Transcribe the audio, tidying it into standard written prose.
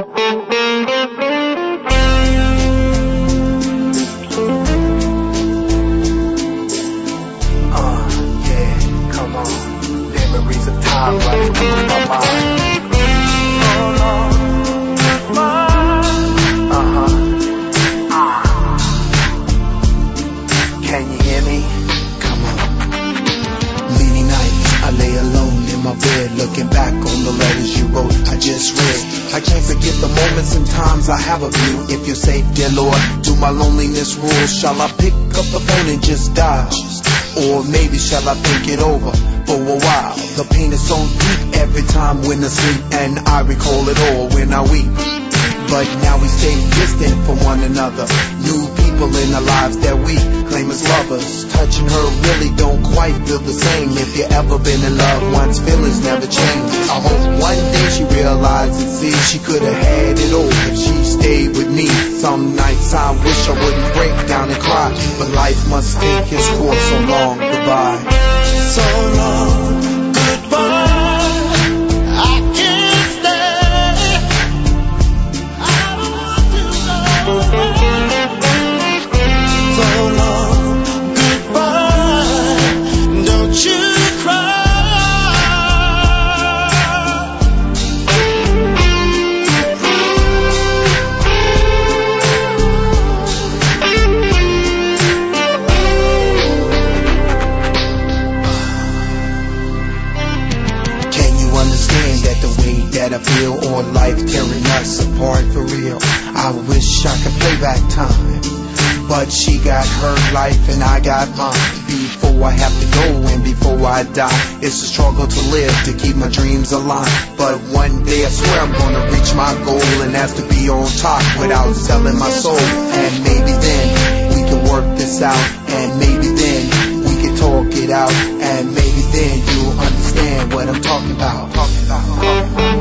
Yeah, come on. Memories of time running through my mind. Can you hear me? Come on. Many nights I lay alone in my bed, looking back on the letters you wrote, I just read. I can't forget the moments and times I have of you. If you're safe, dear Lord, do my loneliness rule? Shall I pick up the phone and just dial? Or maybe shall I think it over for a while? The pain is so deep every time when I sleep, and I recall it all when I weep. But now we stay distant from one another. New people in our lives that we claim as lovers. Touching her really don't quite feel the same. If you ever been in love, one's feelings never change. I hope one day she realizes and sees she could have had it all if she stayed with me. Some nights I wish I wouldn't break down and cry, but life must take its course. So long, goodbye. So long, goodbye. That I feel, or life tearing us apart for real. I wish I could play back time, but she got her life and I got mine. Before I have to go and before I die, it's a struggle to live, to keep my dreams alive. But one day I swear I'm gonna reach my goal, and that's to be on top without selling my soul. And maybe then we can work this out, and maybe then we can talk it out, and maybe then you'll understand what I'm talking about.